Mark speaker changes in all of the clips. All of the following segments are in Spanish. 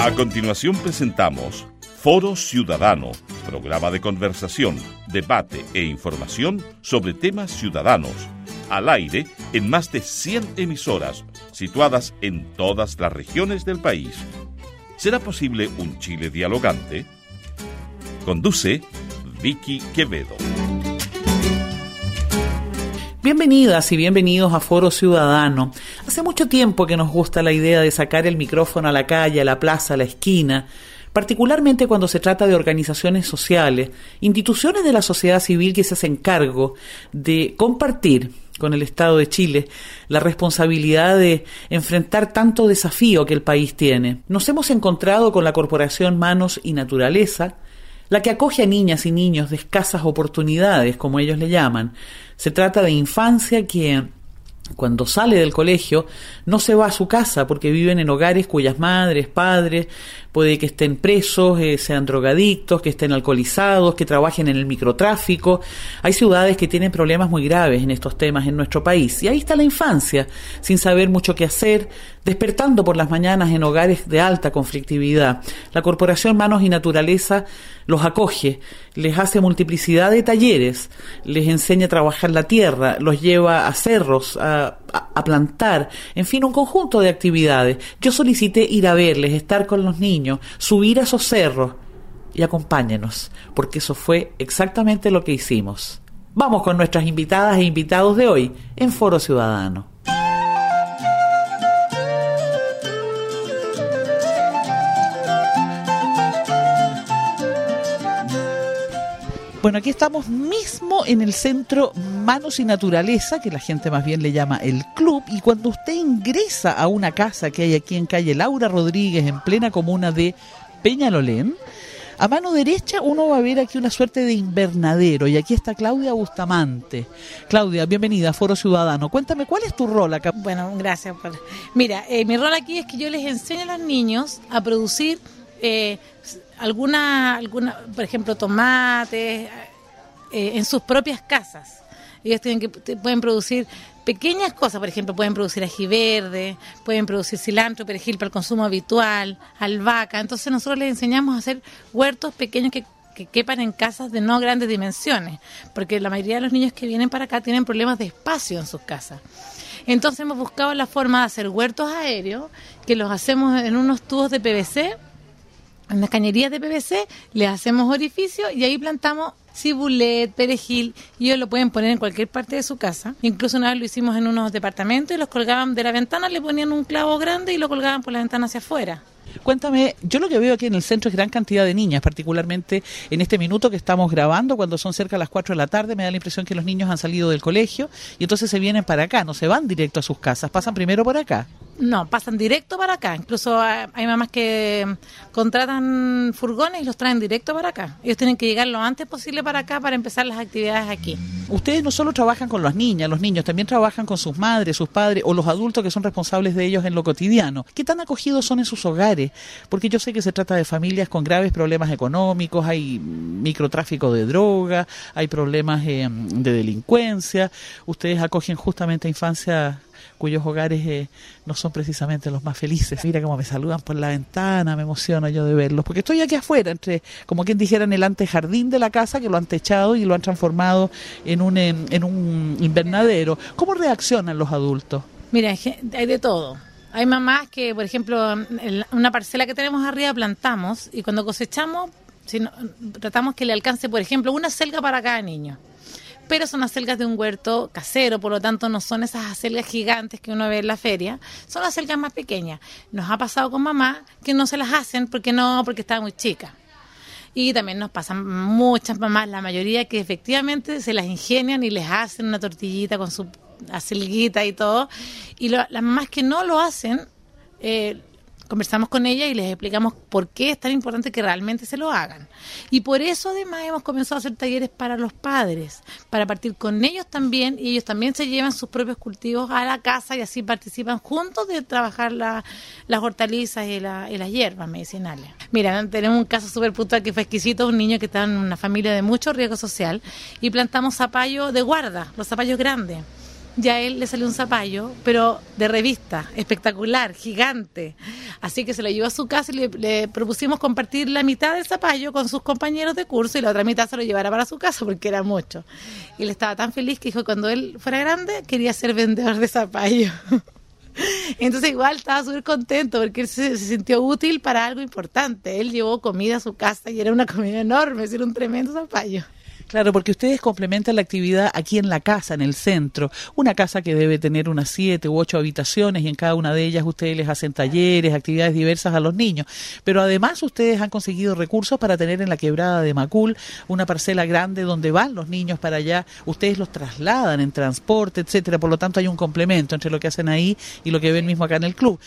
Speaker 1: A continuación presentamos Foro Ciudadano, programa de conversación, debate e información sobre temas ciudadanos, al aire en más de 100 emisoras, situadas en todas las regiones del país. ¿Será posible un Chile dialogante? Conduce Vicky Quevedo.
Speaker 2: Bienvenidas y bienvenidos a Foro Ciudadano. Hace mucho tiempo que nos gusta la idea de sacar el micrófono a la calle, a la plaza, a la esquina, particularmente cuando se trata de organizaciones sociales, instituciones de la sociedad civil que se hacen cargo de compartir con el Estado de Chile la responsabilidad de enfrentar tanto desafío que el país tiene. Nos hemos encontrado con la Corporación Manos y Naturaleza, la que acoge a niñas y niños de escasas oportunidades, como ellos le llaman. Se trata de infancia que, cuando sale del colegio, no se va a su casa porque viven en hogares cuyas madres, padres, puede que estén presos, sean drogadictos, que estén alcoholizados, que trabajen en el microtráfico. Hay ciudades que tienen problemas muy graves en estos temas en nuestro país. Y ahí está la infancia, sin saber mucho qué hacer, despertando por las mañanas en hogares de alta conflictividad. La Corporación Manos y Naturaleza los acoge, les hace multiplicidad de talleres, les enseña a trabajar la tierra, los lleva a cerros, a plantar, en fin, un conjunto de actividades. Yo solicité ir a verles, estar con los niños, subir a esos cerros y acompáñenos, porque eso fue exactamente lo que hicimos. Vamos con nuestras invitadas e invitados de hoy en Foro Ciudadano. Bueno, aquí estamos mismo en el centro Manos y Naturaleza, que la gente más bien le llama el club, y cuando usted ingresa a una casa que hay aquí en calle Laura Rodríguez, en plena comuna de Peñalolén, a mano derecha uno va a ver aquí una suerte de invernadero, y aquí está Claudia Bustamante. Claudia, bienvenida a Foro Ciudadano. Cuéntame, ¿cuál es tu rol acá?
Speaker 3: Bueno, gracias. Mira, mi rol aquí es que yo les enseño a los niños a producir alguna, por ejemplo, tomates en sus propias casas. Ellos pueden producir pequeñas cosas, por ejemplo, pueden producir ají verde, pueden producir cilantro, perejil para el consumo habitual, albahaca. Entonces nosotros les enseñamos a hacer huertos pequeños que quepan en casas de no grandes dimensiones, porque la mayoría de los niños que vienen para acá tienen problemas de espacio en sus casas. Entonces hemos buscado la forma de hacer huertos aéreos, que los hacemos en unos tubos de PVC, en las cañerías de PVC, les hacemos orificios y ahí plantamos cibulet, perejil, y ellos lo pueden poner en cualquier parte de su casa. Incluso una vez lo hicimos en unos departamentos y los colgaban de la ventana, le ponían un clavo grande y lo colgaban por la ventana hacia afuera.
Speaker 2: Cuéntame, yo lo que veo aquí en el centro es gran cantidad de niñas, particularmente en este minuto que estamos grabando, cuando son cerca de las 4 de la tarde, me da la impresión que los niños han salido del colegio y entonces se vienen para acá, no se van directo a sus casas, pasan primero por acá.
Speaker 3: No, pasan directo para acá. Incluso hay mamás que contratan furgones y los traen directo para acá. Ellos tienen que llegar lo antes posible para acá para empezar las actividades aquí.
Speaker 2: Ustedes no solo trabajan con las niñas, los niños, también trabajan con sus madres, sus padres o los adultos que son responsables de ellos en lo cotidiano. ¿Qué tan acogidos son en sus hogares? Porque yo sé que se trata de familias con graves problemas económicos, hay microtráfico de droga, hay problemas de delincuencia. Ustedes acogen justamente a infancia cuyos hogares no son precisamente los más felices. Mira cómo me saludan por la ventana, me emociono yo de verlos, porque estoy aquí afuera, entre, como quien dijera, en el antejardín de la casa, que lo han techado y lo han transformado en un invernadero. ¿Cómo reaccionan los adultos?
Speaker 3: Mira, hay de todo. Hay mamás que, por ejemplo, en una parcela que tenemos arriba plantamos y cuando cosechamos, tratamos que le alcance, por ejemplo, una acelga para cada niño. Pero son acelgas de un huerto casero, por lo tanto no son esas acelgas gigantes que uno ve en la feria, son acelgas más pequeñas. Nos ha pasado con mamá que no se las hacen porque está muy chica. Y también nos pasan muchas mamás, la mayoría que efectivamente se las ingenian y les hacen una tortillita con su acelguita y todo. Y las mamás que no lo hacen, conversamos con ella y les explicamos por qué es tan importante que realmente se lo hagan. Y por eso además hemos comenzado a hacer talleres para los padres, para partir con ellos también, y ellos también se llevan sus propios cultivos a la casa y así participan juntos de trabajar las hortalizas y las hierbas medicinales. Mira, tenemos un caso súper puntual que fue exquisito, un niño que estaba en una familia de mucho riesgo social y plantamos zapallo de guarda, los zapallos grandes. ya a él le salió un zapallo, pero de revista, espectacular, gigante. Así que se lo llevó a su casa y le propusimos compartir la mitad del zapallo con sus compañeros de curso y la otra mitad se lo llevara para su casa porque era mucho. Y él estaba tan feliz que dijo que cuando él fuera grande quería ser vendedor de zapallo. Entonces igual estaba súper contento porque él se sintió útil para algo importante. Él llevó comida a su casa y era una comida enorme, era un tremendo zapallo.
Speaker 2: Claro, porque ustedes complementan la actividad aquí en la casa, en el centro, una casa que debe tener unas 7 u 8 habitaciones y en cada una de ellas ustedes les hacen talleres, actividades diversas a los niños, pero además ustedes han conseguido recursos para tener en la quebrada de Macul una parcela grande donde van los niños para allá, ustedes los trasladan en transporte, etcétera, por lo tanto hay un complemento entre lo que hacen ahí y lo que ven mismo acá en el club.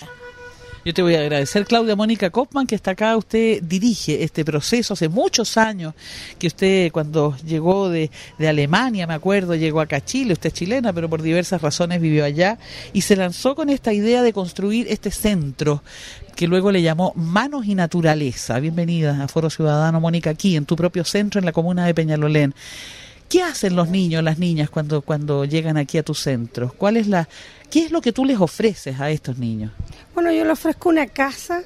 Speaker 2: Yo te voy a agradecer, Claudia Mónica Kopman, que está acá. Usted dirige este proceso hace muchos años, que usted cuando llegó de Alemania, me acuerdo, llegó acá a Chile, usted es chilena, pero por diversas razones vivió allá, y se lanzó con esta idea de construir este centro, que luego le llamó Manos y Naturaleza. Bienvenida a Foro Ciudadano, Mónica, aquí en tu propio centro en la comuna de Peñalolén. ¿Qué hacen los niños, las niñas cuando llegan aquí a tu centro? ¿Qué es lo que tú les ofreces a estos niños?
Speaker 4: Bueno, yo les ofrezco una casa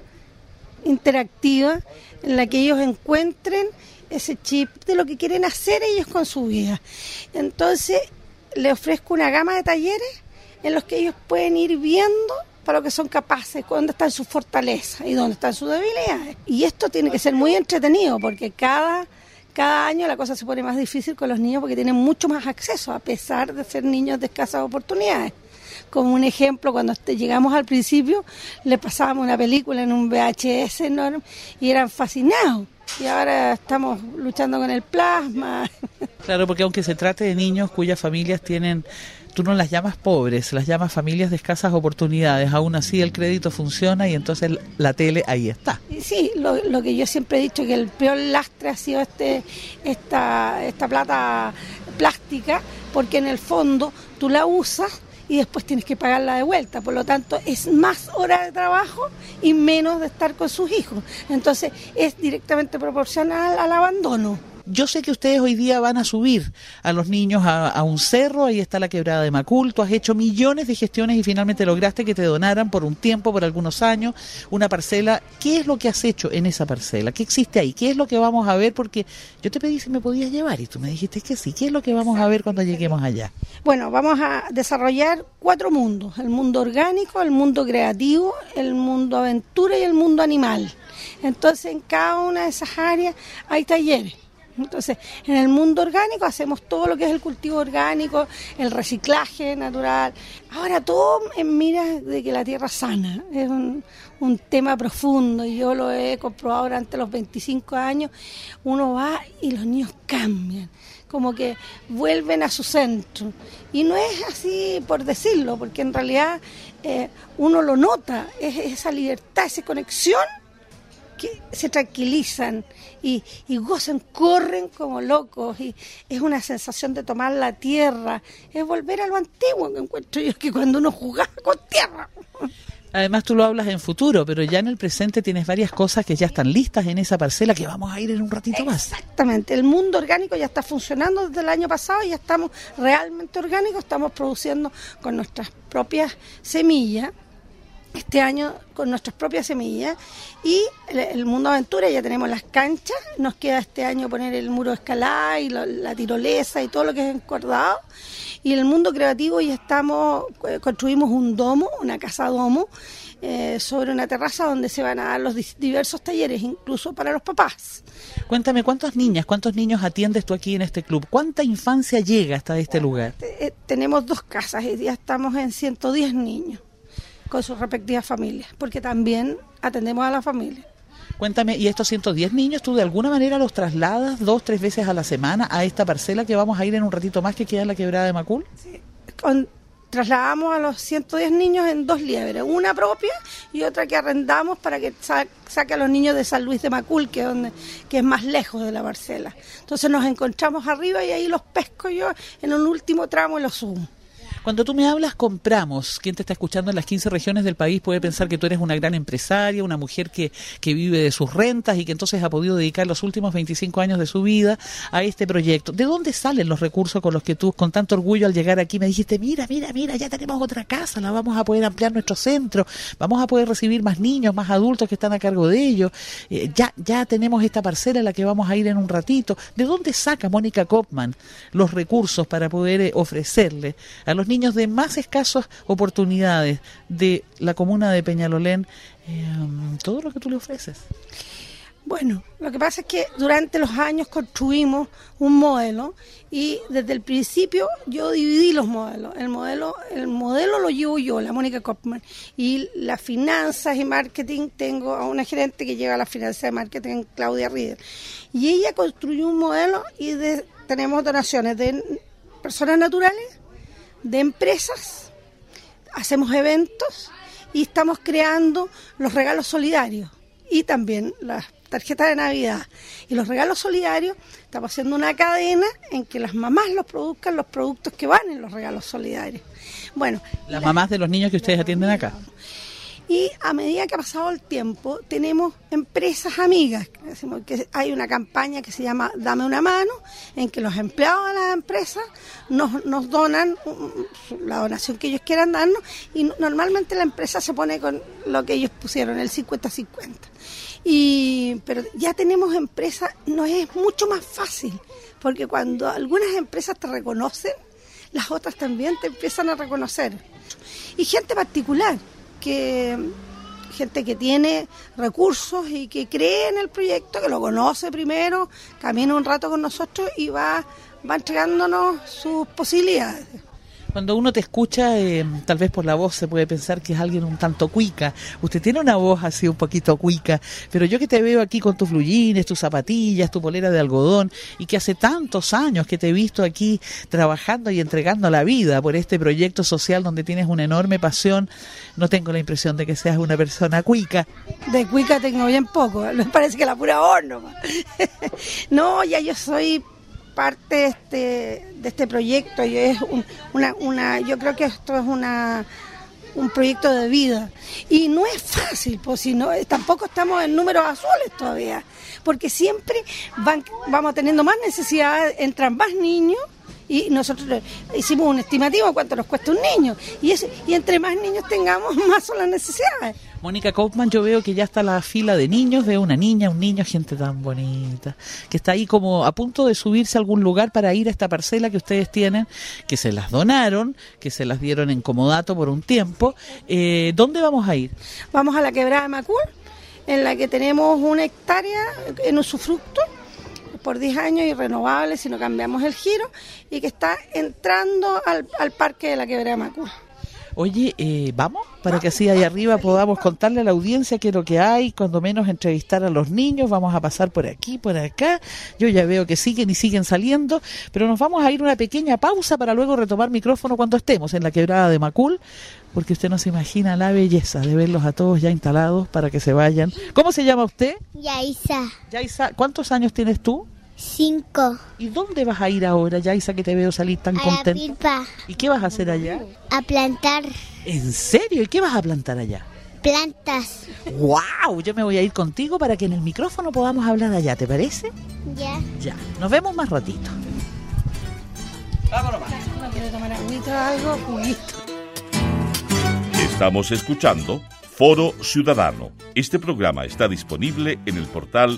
Speaker 4: interactiva en la que ellos encuentren ese chip de lo que quieren hacer ellos con su vida. Entonces, les ofrezco una gama de talleres en los que ellos pueden ir viendo para lo que son capaces, dónde están sus fortalezas y dónde están sus debilidades. Y esto tiene que ser muy entretenido porque cada año la cosa se pone más difícil con los niños porque tienen mucho más acceso, a pesar de ser niños de escasas oportunidades. Como un ejemplo, cuando llegamos al principio, le pasábamos una película en un VHS enorme y eran fascinados. Y ahora estamos luchando con el plasma.
Speaker 2: Claro, porque aunque se trate de niños cuyas familias tienen, tú no las llamas pobres, las llamas familias de escasas oportunidades, aún así el crédito funciona y entonces la tele ahí está.
Speaker 4: Sí, lo que yo siempre he dicho, que el peor lastre ha sido esta plata plástica, porque en el fondo tú la usas y después tienes que pagarla de vuelta, por lo tanto es más hora de trabajo y menos de estar con sus hijos, entonces es directamente proporcional al abandono.
Speaker 2: Yo sé que ustedes hoy día van a subir a los niños a un cerro, ahí está la quebrada de Macul, tú has hecho millones de gestiones y finalmente lograste que te donaran por un tiempo, por algunos años, una parcela. ¿Qué es lo que has hecho en esa parcela? ¿Qué existe ahí? ¿Qué es lo que vamos a ver? Porque yo te pedí si me podías llevar y tú me dijiste que sí. ¿Qué es lo que vamos a ver cuando lleguemos allá?
Speaker 4: Bueno, vamos a desarrollar 4 mundos: el mundo orgánico, el mundo creativo, el mundo aventura y el mundo animal. Entonces en cada una de esas áreas hay talleres. Entonces, en el mundo orgánico hacemos todo lo que es el cultivo orgánico, el reciclaje natural. Ahora todo en miras de que la tierra sana. Es un tema profundo y yo lo he comprobado durante los 25 años. Uno va y los niños cambian, como que vuelven a su centro. Y no es así por decirlo, porque en realidad uno lo nota, es esa libertad, esa conexión, que se tranquilizan y gozan, corren como locos, y es una sensación de tomar la tierra, es volver a lo antiguo que encuentro yo, que cuando uno jugaba con tierra.
Speaker 2: Además tú lo hablas en futuro, pero ya en el presente tienes varias cosas que ya están listas en esa parcela que vamos a ir en un ratito más.
Speaker 4: Exactamente, el mundo orgánico ya está funcionando desde el año pasado y ya estamos realmente orgánicos, estamos produciendo con nuestras propias semillas. Este año con nuestras propias semillas, y el mundo aventura ya tenemos las canchas, nos queda este año poner el muro de escalada y la tirolesa y todo lo que es encordado, y en el mundo creativo ya construimos un domo, una casa domo, sobre una terraza donde se van a dar los diversos talleres, incluso para los papás.
Speaker 2: Cuéntame, ¿cuántos niños atiendes tú aquí en este club? ¿Cuánta infancia llega hasta este lugar?
Speaker 4: Tenemos 2 casas y ya estamos en 110 niños. Con sus respectivas familias, porque también atendemos a la familia.
Speaker 2: Cuéntame, ¿y estos 110 niños tú de alguna manera los trasladas 2-3 veces a la semana a esta parcela que vamos a ir en un ratito más, que queda en la quebrada de Macul?
Speaker 4: Sí, trasladamos a los 110 niños en 2 liebres, una propia y otra que arrendamos para que saque a los niños de San Luis de Macul, que es más lejos de la parcela. Entonces nos encontramos arriba y ahí los pesco yo en un último tramo y los subo.
Speaker 2: Cuando tú me hablas, compramos. Quien te está escuchando en las 15 regiones del país puede pensar que tú eres una gran empresaria, una mujer que vive de sus rentas y que entonces ha podido dedicar los últimos 25 años de su vida a este proyecto. ¿De dónde salen los recursos con los que tú, con tanto orgullo, al llegar aquí me dijiste, mira, ya tenemos otra casa, la vamos a poder ampliar nuestro centro, vamos a poder recibir más niños, más adultos que están a cargo de ellos, ya tenemos esta parcela en la que vamos a ir en un ratito? ¿De dónde saca Mónica Kopman los recursos para poder ofrecerle a los niños de más escasas oportunidades de la comuna de Peñalolén todo lo que tú le ofreces?
Speaker 4: Bueno, lo que pasa es que durante los años construimos un modelo y desde el principio yo dividí los modelos. El modelo lo llevo yo, la Mónica Kopman, y las finanzas y marketing tengo a una gerente que lleva las finanzas de marketing, Claudia Rieder. Y ella construyó un modelo y tenemos donaciones de personas naturales, de empresas, hacemos eventos y estamos creando los regalos solidarios y también las tarjetas de Navidad. Y los regalos solidarios, estamos haciendo una cadena en que las mamás los produzcan los productos que van en los regalos solidarios. Bueno,
Speaker 2: las mamás de los niños que ustedes atienden acá.
Speaker 4: Y a medida que ha pasado el tiempo, tenemos empresas amigas. Decimos que hay una campaña que se llama Dame una mano, en que los empleados de las empresas nos donan la donación que ellos quieran darnos, y normalmente la empresa se pone con lo que ellos pusieron, el 50-50. Pero ya tenemos empresas, nos es mucho más fácil, porque cuando algunas empresas te reconocen, las otras también te empiezan a reconocer. Y gente particular, gente que tiene recursos y que cree en el proyecto, que lo conoce primero, camina un rato con nosotros y va entregándonos sus posibilidades.
Speaker 2: Cuando uno te escucha, tal vez por la voz se puede pensar que es alguien un tanto cuica. Usted tiene una voz así un poquito cuica, pero yo que te veo aquí con tus blue jeans, tus zapatillas, tu polera de algodón, y que hace tantos años que te he visto aquí trabajando y entregando la vida por este proyecto social donde tienes una enorme pasión, no tengo la impresión de que seas una persona cuica.
Speaker 4: De cuica tengo bien poco, me parece que la pura voz nomás. No, ya yo soy parte de este proyecto, y es yo creo que esto es un proyecto de vida, y no es fácil, pues si no, tampoco estamos en números azules todavía, porque siempre vamos teniendo más necesidades, entran más niños, y nosotros hicimos un estimativo de cuánto nos cuesta un niño, y entre más niños tengamos, más son las necesidades.
Speaker 2: Mónica Kopman, yo veo que ya está la fila de niños, veo una niña, un niño, gente tan bonita, que está ahí como a punto de subirse a algún lugar para ir a esta parcela que ustedes tienen, que se las donaron, que se las dieron en comodato por un tiempo. ¿Dónde vamos a ir?
Speaker 4: Vamos a la Quebrada de Macul, en la que tenemos 1 hectárea en usufructo por 10 años y renovable si no cambiamos el giro, y que está entrando al parque de la Quebrada de Macul.
Speaker 2: Oye, ¿vamos? Para que así ahí arriba podamos contarle a la audiencia qué es lo que hay, cuando menos entrevistar a los niños. Vamos a pasar por aquí, por acá. Yo ya veo que siguen y siguen saliendo, pero nos vamos a ir a una pequeña pausa para luego retomar micrófono cuando estemos en la Quebrada de Macul, porque usted no se imagina la belleza de verlos a todos ya instalados para que se vayan. ¿Cómo se llama usted?
Speaker 5: Yaisa.
Speaker 2: Yaisa, ¿cuántos años tienes tú?
Speaker 5: 5.
Speaker 2: ¿Y dónde vas a ir ahora, Yaisa, que te veo salir tan contenta?
Speaker 5: A la pipa.
Speaker 2: ¿Y qué vas a hacer allá?
Speaker 5: A plantar
Speaker 2: ¿En serio? ¿Y qué vas a plantar allá?
Speaker 5: plantas.
Speaker 2: ¡Wow! Yo me voy a ir contigo para que en el micrófono podamos hablar allá, ¿te parece?
Speaker 5: Ya.
Speaker 2: Ya, nos vemos más ratito. Vámonos.
Speaker 4: ¿No quiere tomar agüita o algo? Juguito.
Speaker 1: Estamos escuchando Foro Ciudadano. Este programa está disponible en el portal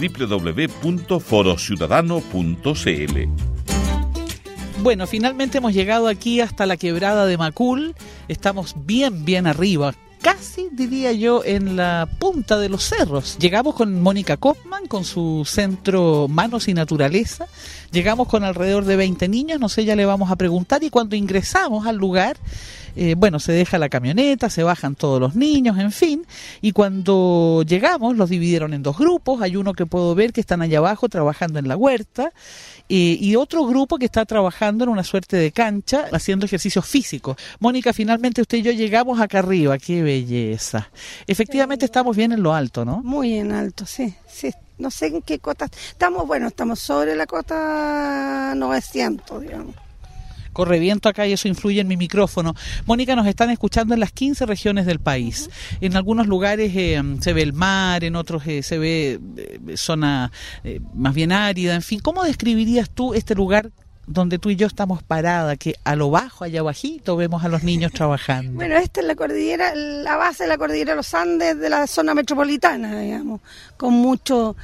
Speaker 1: www.forociudadano.cl.
Speaker 2: Bueno, finalmente hemos llegado aquí hasta la Quebrada de Macul. Estamos bien arriba, casi diría yo en la punta de los cerros. Llegamos con Mónica Kopman, con su centro Manos y Naturaleza. Llegamos con alrededor de 20 niños, no sé, ya le vamos a preguntar. Y cuando ingresamos al lugar, se deja la camioneta, se bajan todos los niños, en fin. Y cuando llegamos, los dividieron en 2 grupos. Hay uno que puedo ver que están allá abajo trabajando en la huerta. Y otro grupo que está trabajando en una suerte de cancha, haciendo ejercicios físicos. Mónica, finalmente usted y yo llegamos acá arriba. ¡Qué belleza! Efectivamente estamos bien en lo alto, ¿no?
Speaker 4: Muy en alto, sí. No sé en qué cota. Estamos sobre la cota 900, digamos.
Speaker 2: corre viento acá y eso influye en mi micrófono. Mónica, nos están escuchando en las 15 regiones del país. En algunos lugares se ve el mar, en otros se ve zona más bien árida, en fin. ¿Cómo describirías tú este lugar donde tú y yo estamos paradas, que a lo bajo, allá abajito, vemos a los niños trabajando?
Speaker 4: Bueno, esta es la cordillera, la base de la cordillera de los Andes de la zona metropolitana, digamos, con mucho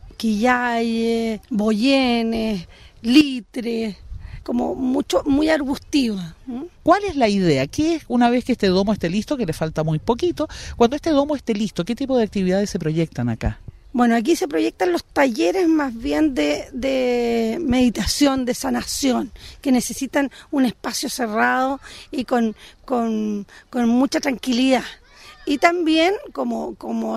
Speaker 4: quillay, boyenes, litres, como mucho, muy arbustiva.
Speaker 2: ¿Cuál es la idea? ¿Qué es, una vez que este domo esté listo, que le falta muy poquito, cuando este domo esté listo, qué tipo de actividades se proyectan acá?
Speaker 4: Bueno, aquí se proyectan los talleres más bien de meditación, de sanación, que necesitan un espacio cerrado y con mucha tranquilidad. Y también, como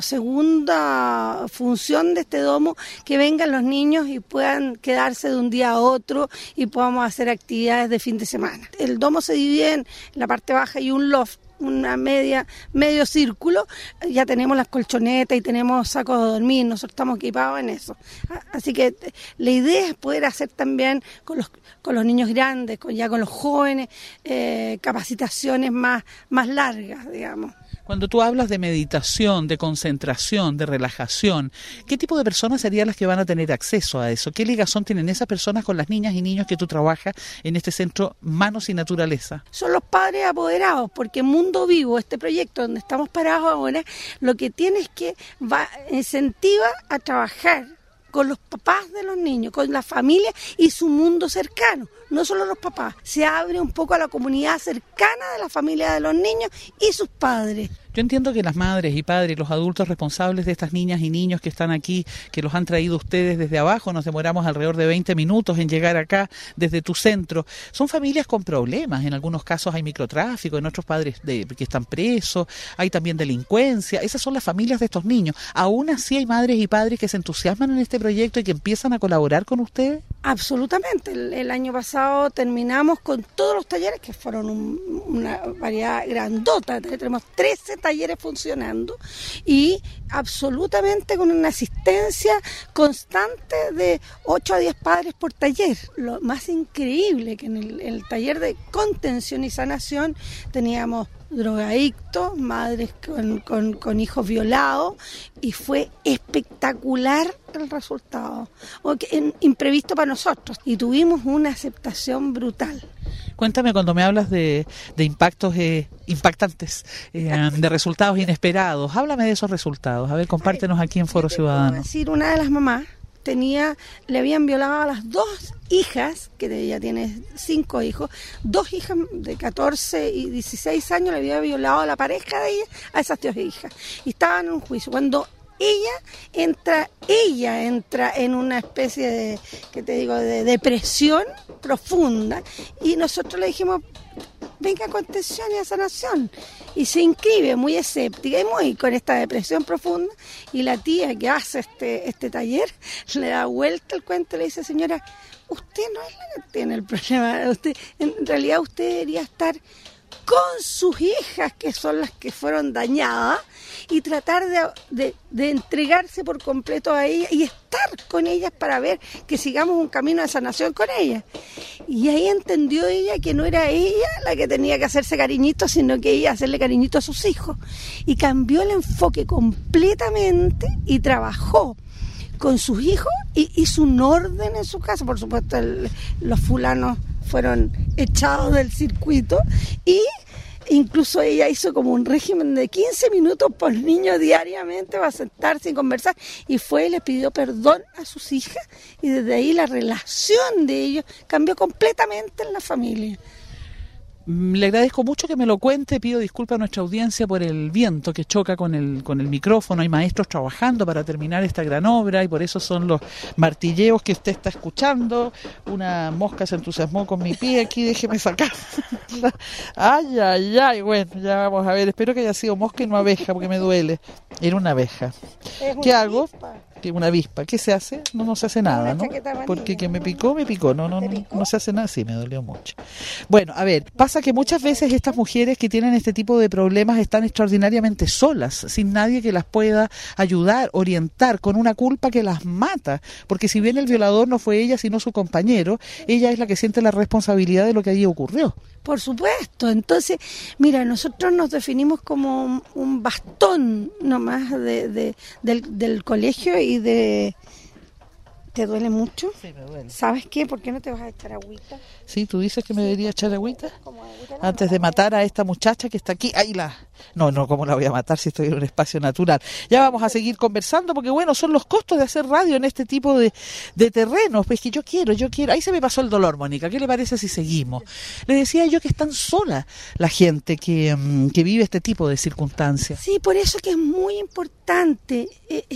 Speaker 4: segunda función de este domo, que vengan los niños y puedan quedarse de un día a otro y podamos hacer actividades de fin de semana. El domo se divide en la parte baja y un loft, una medio círculo. Ya tenemos las colchonetas y tenemos sacos de dormir, nosotros estamos equipados en eso. Así que la idea es poder hacer también con los niños grandes, con los jóvenes, capacitaciones más largas, digamos.
Speaker 2: Cuando tú hablas de meditación, de concentración, de relajación, ¿qué tipo de personas serían las que van a tener acceso a eso? ¿Qué ligazón tienen esas personas con las niñas y niños que tú trabajas en este centro Manos y Naturaleza?
Speaker 4: Son los padres apoderados, porque Mundo Vivo, este proyecto donde estamos parados ahora, lo que tiene es que incentiva a trabajar con los papás de los niños, con la familia y su mundo cercano, no solo los papás. Se abre un poco a la comunidad cercana de la familia de los niños y sus padres.
Speaker 2: Yo entiendo que las madres y padres, los adultos responsables de estas niñas y niños que están aquí, que los han traído ustedes desde abajo, nos demoramos alrededor de 20 minutos en llegar acá desde tu centro, son familias con problemas. En algunos casos hay microtráfico, en otros padres que están presos, hay también delincuencia. Esas son las familias de estos niños. ¿Aún así hay madres y padres que se entusiasman en este proyecto y que empiezan a colaborar con ustedes?
Speaker 4: Absolutamente. El año pasado terminamos con todos los talleres, que fueron una variedad grandota. Tenemos 13 talleres funcionando y absolutamente con una asistencia constante de 8 a 10 padres por taller. Lo más increíble que en el taller de contención y sanación teníamos drogadictos, madres con hijos violados, y fue espectacular el resultado, imprevisto para nosotros, y tuvimos una aceptación brutal.
Speaker 2: Cuéntame, cuando me hablas de impactos impactantes, de resultados inesperados, háblame de esos resultados. A ver, compártenos aquí en Foro Ciudadano.
Speaker 4: Decir, una de las mamás le habían violado a las 2 hijas, que ella tiene 5 hijos, 2 hijas de 14 y 16 años le había violado a la pareja de ella, a esas 2 hijas, y estaban en un juicio. Cuando ella entra en una especie de depresión profunda, y nosotros le dijimos, venga a contención y a sanación, y se inscribe muy escéptica y muy con esta depresión profunda, y la tía que hace este taller le da vuelta el cuento y le dice, señora, usted no es la que tiene el problema, en realidad usted debería estar con sus hijas, que son las que fueron dañadas, y tratar de entregarse por completo a ellas y estar con ellas para ver que sigamos un camino de sanación con ellas. Y ahí entendió ella que no era ella la que tenía que hacerse cariñito, sino que ella hacerle cariñito a sus hijos. Y cambió el enfoque completamente y trabajó con sus hijos y hizo un orden en su casa. Por supuesto, los fulanos fueron echados del circuito, y incluso ella hizo como un régimen de 15 minutos por niño diariamente para sentarse y conversar, y fue y le pidió perdón a sus hijas, y desde ahí la relación de ellos cambió completamente en la familia.
Speaker 2: Le agradezco mucho que me lo cuente. Pido disculpas a nuestra audiencia por el viento que choca con el micrófono. Hay maestros trabajando para terminar esta gran obra y por eso son los martilleos que usted está escuchando. Una mosca se entusiasmó con mi pie aquí, déjeme sacar. Ay, bueno, ya vamos a ver. Espero que haya sido mosca y no abeja, porque me duele. Era una abeja. ¿Qué hago? que una avispa. ¿Qué se hace? No se hace nada, ¿no? Porque que me picó. No se hace nada. Sí, me dolió mucho. Bueno, a ver, pasa que muchas veces estas mujeres que tienen este tipo de problemas están extraordinariamente solas, sin nadie que las pueda ayudar, orientar, con una culpa que las mata. Porque si bien el violador no fue ella, sino su compañero, ella es la que siente la responsabilidad de lo que allí ocurrió.
Speaker 4: Por supuesto. Entonces, mira, nosotros nos definimos como un bastón nomás del colegio y de... ¿Te duele mucho?
Speaker 2: Sí, me duele.
Speaker 4: ¿Sabes qué? ¿Por qué no te vas a echar agüita?
Speaker 2: Sí, ¿tú dices que me debería echar agüita?
Speaker 4: Como agüita,
Speaker 2: Antes de matar a esta muchacha que está aquí. Ahí la... No, ¿cómo la voy a matar si estoy en un espacio natural? Ya vamos a seguir conversando porque, bueno, son los costos de hacer radio en este tipo de terrenos. Pues que yo quiero. Ahí se me pasó el dolor, Mónica. ¿Qué le parece si seguimos? Le decía yo que están sola la gente que vive este tipo de circunstancias.
Speaker 4: Sí, por eso que es muy importante.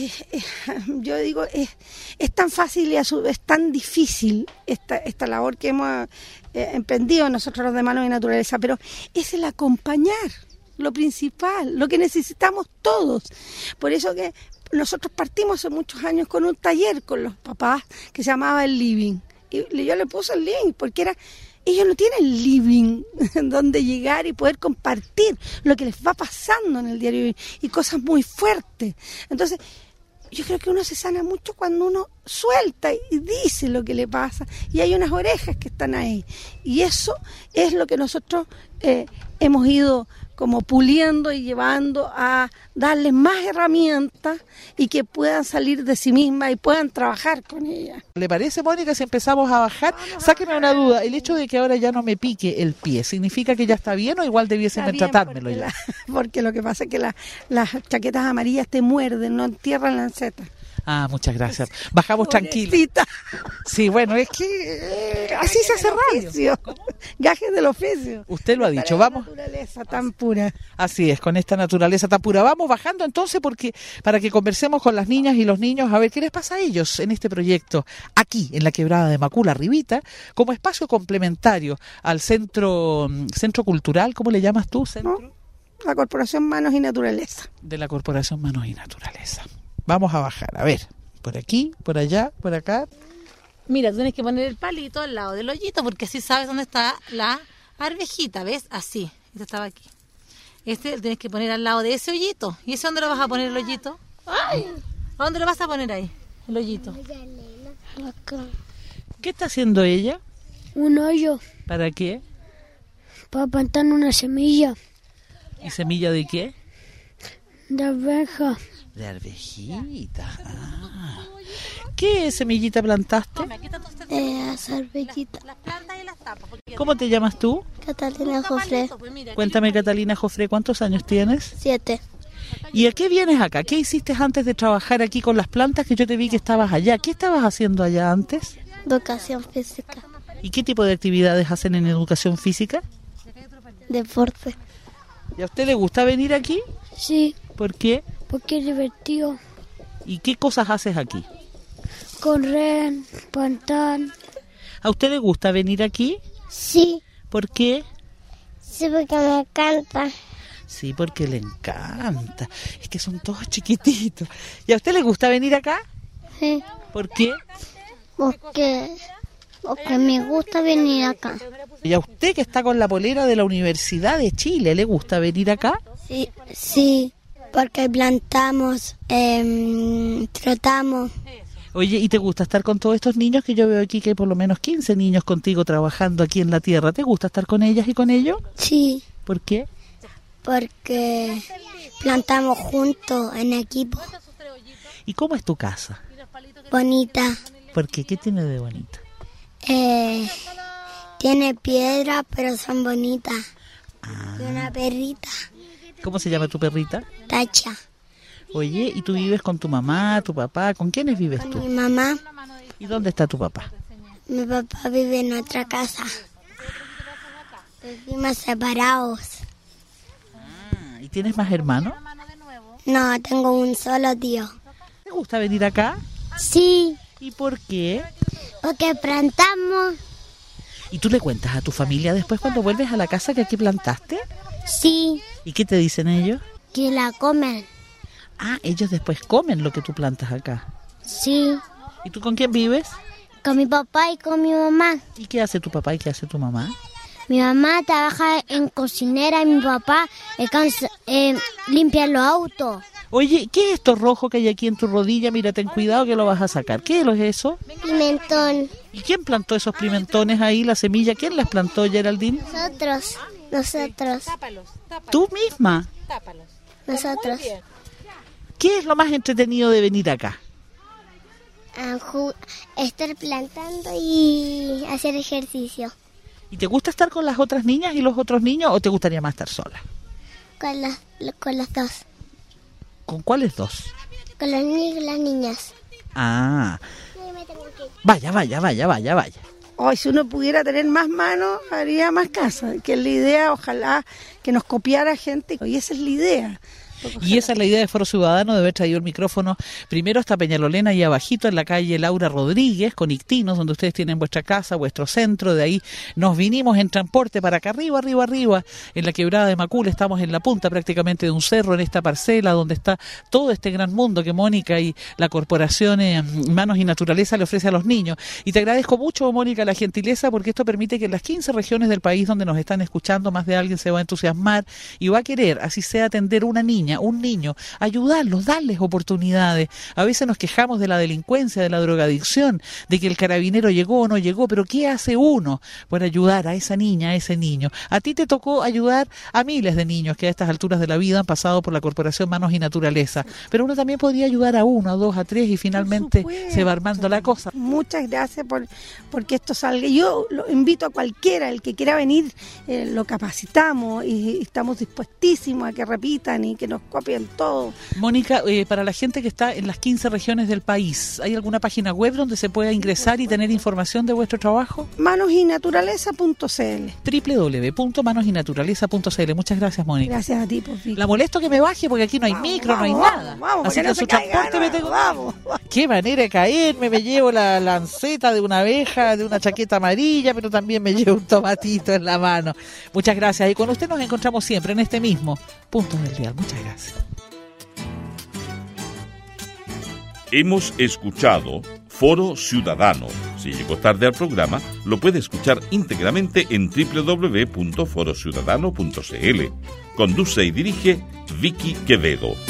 Speaker 4: Yo digo, es tan fácil y a su vez tan difícil esta labor que hemos emprendido nosotros los de Manos y Naturaleza, pero es el acompañar, lo principal, lo que necesitamos todos. Por eso que nosotros partimos hace muchos años con un taller con los papás que se llamaba el Living. Y yo le puse el Living porque ellos no tienen living donde llegar y poder compartir lo que les va pasando en el diario y cosas muy fuertes. Entonces, yo creo que uno se sana mucho cuando uno suelta y dice lo que le pasa y hay unas orejas que están ahí. Y eso es lo que nosotros hemos ido como puliendo y llevando a darles más herramientas y que puedan salir de sí mismas y puedan trabajar con ellas.
Speaker 2: ¿Le parece, Mónica, si empezamos a bajar? Sáqueme una duda, el hecho de que ahora ya no me pique el pie, ¿significa que ya está bien o igual debiesen tratármelo ya?
Speaker 4: Porque lo que pasa es que las chaquetas amarillas te muerden, no entierran la lanceta.
Speaker 2: Ah, muchas gracias. Bajamos tranquilos. Sí, bueno, es que así se hace radio.
Speaker 4: Gajes del oficio.
Speaker 2: Usted lo ha dicho, vamos.
Speaker 4: Naturaleza tan pura.
Speaker 2: Así es, con esta naturaleza tan pura. Vamos bajando entonces para que conversemos con las niñas y los niños a ver qué les pasa a ellos en este proyecto aquí en la Quebrada de Macul, arribita, como espacio complementario al centro cultural, ¿cómo le llamas tú? ¿Centro?
Speaker 4: ¿No? La Corporación Manos y Naturaleza.
Speaker 2: De la Corporación Manos y Naturaleza. Vamos a bajar, a ver, por aquí, por allá, por acá.
Speaker 3: Mira, tú tienes que poner el palito al lado del hoyito porque así sabes dónde está la arvejita, ¿ves? Así, esto estaba aquí. Este lo tienes que poner al lado de ese hoyito. ¿Y ese dónde lo vas a poner el hoyito? ¡Ay! ¿A dónde lo vas a poner ahí, el hoyito?
Speaker 5: Acá.
Speaker 2: ¿Qué está haciendo ella?
Speaker 5: Un hoyo
Speaker 2: ¿Para qué?
Speaker 5: para plantar una semilla
Speaker 2: ¿Y semilla de qué?
Speaker 5: de arveja.
Speaker 2: De arvejita. Ah. ¿Qué semillita plantaste?
Speaker 5: Esa arvejita.
Speaker 3: Las plantas y las tapas.
Speaker 2: ¿Cómo te llamas tú?
Speaker 5: Catalina Jofre,
Speaker 2: Cuéntame, Catalina Jofre, ¿cuántos años tienes?
Speaker 5: 7.
Speaker 2: ¿Y a qué vienes acá? ¿Qué hiciste antes de trabajar aquí con las plantas? Que yo te vi que estabas allá. ¿Qué estabas haciendo allá antes?
Speaker 5: Educación física.
Speaker 2: ¿Y qué tipo de actividades hacen en educación física?
Speaker 5: Deporte.
Speaker 2: ¿Y a usted le gusta venir aquí?
Speaker 5: Sí,
Speaker 2: ¿Por qué?
Speaker 5: porque es divertido.
Speaker 2: ¿Y qué cosas haces aquí?
Speaker 5: Correr, plantar.
Speaker 2: ¿A usted le gusta venir aquí?
Speaker 5: Sí,
Speaker 2: ¿Por qué?
Speaker 5: sí, porque me encanta.
Speaker 2: Sí, porque le encanta. Es que son todos chiquititos. ¿Y a usted le gusta venir acá?
Speaker 5: Sí,
Speaker 2: ¿Por qué?
Speaker 5: porque me gusta venir acá.
Speaker 2: ¿Y a usted que está con la polera de la Universidad de Chile, le gusta venir acá?
Speaker 5: Sí, porque plantamos, trotamos.
Speaker 2: Oye, ¿y te gusta estar con todos estos niños que yo veo aquí, que hay por lo menos 15 niños contigo trabajando aquí en la tierra? ¿Te gusta estar con ellas y con ellos?
Speaker 5: Sí,
Speaker 2: ¿Por qué?
Speaker 5: porque plantamos juntos en equipo.
Speaker 2: ¿Y cómo es tu casa?
Speaker 5: Bonita.
Speaker 2: ¿Por qué? ¿Qué tiene de bonita?
Speaker 5: Tiene piedras, pero son bonitas. Y una perrita,
Speaker 2: ¿Cómo se llama tu perrita?
Speaker 5: Tacha.
Speaker 2: Oye, ¿y tú vives con tu mamá, tu papá? ¿Con quiénes vives
Speaker 5: Con
Speaker 2: tú?
Speaker 5: mi mamá,
Speaker 2: ¿Y dónde está tu papá?
Speaker 5: mi papá vive en otra casa. Vivimos separados.
Speaker 2: ¿Y tienes más hermanos?
Speaker 5: No, tengo un solo tío.
Speaker 2: ¿Te gusta venir acá?
Speaker 5: Sí,
Speaker 2: ¿Y por qué?
Speaker 5: porque plantamos.
Speaker 2: ¿Y tú le cuentas a tu familia después cuando vuelves a la casa que aquí plantaste?
Speaker 5: Sí,
Speaker 2: ¿Y qué te dicen ellos?
Speaker 5: que la comen.
Speaker 2: Ah, ellos después comen lo que tú plantas acá.
Speaker 5: Sí,
Speaker 2: ¿Y tú con quién vives?
Speaker 5: con mi papá y con mi mamá.
Speaker 2: ¿Y qué hace tu papá y qué hace tu mamá?
Speaker 5: Mi mamá trabaja en cocinera y mi papá limpia los autos.
Speaker 2: Oye, ¿qué es esto rojo que hay aquí en tu rodilla? Mira, ten cuidado que lo vas a sacar. ¿Qué es eso?
Speaker 5: Pimentón.
Speaker 2: ¿Y quién plantó esos pimentones ahí, la semilla? ¿Quién las plantó, Geraldine?
Speaker 5: Nosotros.
Speaker 2: ¿Tú misma?
Speaker 5: Nosotros.
Speaker 2: ¿Qué es lo más entretenido de venir acá?
Speaker 5: Estar plantando y hacer ejercicio.
Speaker 2: ¿Y te gusta estar con las otras niñas y los otros niños o te gustaría más estar sola?
Speaker 5: Con las dos.
Speaker 2: ¿Con cuáles dos?
Speaker 5: Con los niños y las niñas.
Speaker 2: Ah. Vaya.
Speaker 4: Hoy, si uno pudiera tener más manos, haría más casas. Que es la idea, ojalá que nos copiara gente. Y esa es la idea.
Speaker 2: Y esa es la idea de Foro Ciudadano, de haber traído el micrófono primero hasta Peñalolena y abajito en la calle Laura Rodríguez con Ictinos, donde ustedes tienen vuestra casa, vuestro centro. De ahí nos vinimos en transporte para acá arriba, en la quebrada de Macul. Estamos en la punta prácticamente de un cerro, en esta parcela donde está todo este gran mundo que Mónica y la corporación Manos y Naturaleza le ofrece a los niños. Y te agradezco mucho, Mónica, la gentileza, porque esto permite que en las 15 regiones del país donde nos están escuchando, más de alguien se va a entusiasmar y va a querer, así sea, atender una niña, un niño, ayudarlos, darles oportunidades. A veces nos quejamos de la delincuencia, de la drogadicción, de que el carabinero llegó o no llegó, pero ¿qué hace uno por ayudar a esa niña, a ese niño? A ti te tocó ayudar a miles de niños que a estas alturas de la vida han pasado por la Corporación Manos y Naturaleza, pero uno también podría ayudar a uno, a dos, a tres y finalmente se va armando la cosa.
Speaker 4: Muchas gracias porque esto salga. Yo lo invito a cualquiera, el que quiera venir, lo capacitamos y estamos dispuestísimos a que repitan y que nos copien todo.
Speaker 2: Mónica, para la gente que está en las 15 regiones del país, ¿hay alguna página web donde se pueda ingresar y tener información de vuestro trabajo?
Speaker 4: Manosinaturaleza.cl
Speaker 2: www.manosinaturaleza.cl. Muchas gracias, Mónica.
Speaker 4: Gracias a ti, por
Speaker 2: La molesto que me baje porque aquí no hay micro, no hay nada. Así que en su transporte me tengo... Qué manera de caerme, me llevo la lanceta de una abeja, de una chaqueta amarilla, pero también me llevo un tomatito en la mano. Muchas gracias. Y con usted nos encontramos siempre en este mismo punto del día. Muchas gracias.
Speaker 1: Hemos escuchado Foro Ciudadano. Si llegó tarde al programa, lo puede escuchar íntegramente en www.forociudadano.cl. Conduce y dirige Vicky Quevedo.